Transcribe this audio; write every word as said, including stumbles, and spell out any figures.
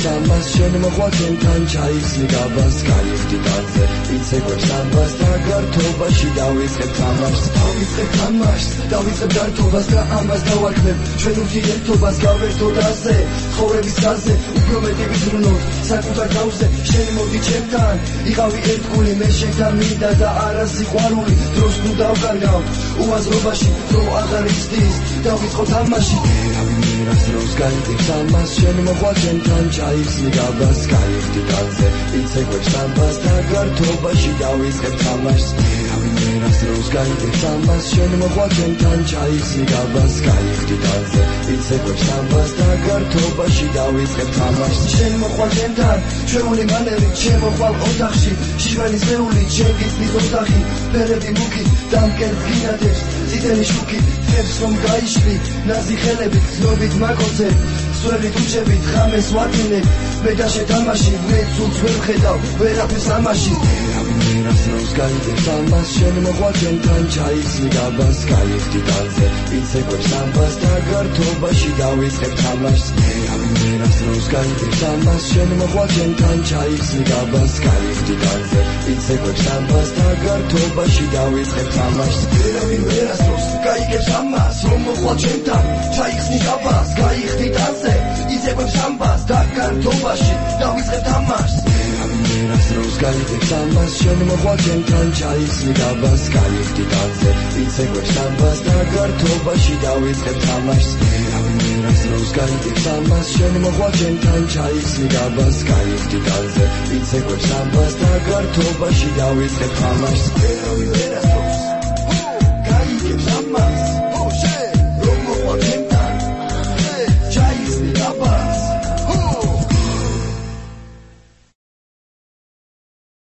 ამას შენ მოხვალ ჩემთან ჩაიხსნი გაბას გაიხდი ტანზე იცეკვებს ამბას და გართობაში დავიწყებ თამაშს დავიწყებ თამაშს დავიწყებ გართობას და ამას დავარქმევ ჩვენ ურთიერთობას გავერთო და ასე ცხოვრების გაზზე უფრო მეტი ვიზრუნოთ საკუთარ თავზე შენ მოდი ჩემთან იყავი ერთგული მე შენთან მინდა და არა სიყვარული დროს თუ დავკარგავ უაზრობაში დრო აღარ იცდის დავიწყო თამაში ვერავინ ვერას დროს გაიგებს ამას შენ მოხვალ ჩემთან ჩაიხსნი გაბას გაიხდი ტანზე იცეკვებს ამბას და გართობაში დავიწყებ თამაშს ვერავინ ვერას დროს გაიგებს ამას შენ მოხვალ ჩემთან ჩაიხსნი გაბას გაიხდი ტანზე იცეკვებს ამბას და გართობაში დავიწყებ თამაშს შენ მოხვალ ჩემთან ჩვეული მანერი შენ მოხვალ ოთახში ჟივანის მეული შენ გიცნის ოთახი ფერები მუქი დამკერდ გინადებს წითელი შუქი თებს რომ გაიშლი ნაზი ხელებით ზნობით მაკოზე სვერით უჩებით ხამეს ვატინებ მე და შეთამაში მე ცულს ვერ ხედავ ვერაფერს ამაში ვერავინ ვერას დროს გაიგებს ამას შენ მოხვალ ჩემთან ჩაიხსნი გაბას გაიხდი ტანზე იცეკვებს ამბას და გართობაში დავიწყებ თამაშს ვერავინ ვერას დროს გაიგებს ამას შენ მოხვალ ჩემთან ჩაიხსნი გაბას გაიხდი ტანზე იცეკვებს ამბას და გართობაში დავიწყებ თამაშს ვერავინ ვერას დროს გაიგებს ამას რომ მოხვალ ჩემთან ჩაიხსნი გაბას გაიხდი ტანზე იცეკვებს ამბას და გართობაში დავიწყებ თამაშს ვერავინ ვერას დროს გაიგებს ამას შენ მოხვალ ჩემთან ჩაიხსნი გაბას გაიხდი ტანზე იცეკვებს ამბას და გართობაში დავიწყებ თამაშს ვერავინ ვერას დროს გაიგებს ამას შენ მოხვალ ჩემთან ჩაიხსნი გაბას გაიხდი ტანზე იცეკვებს ამბას და გართობაში დავიწყებ თამაშს ვერავინ ვერას დროს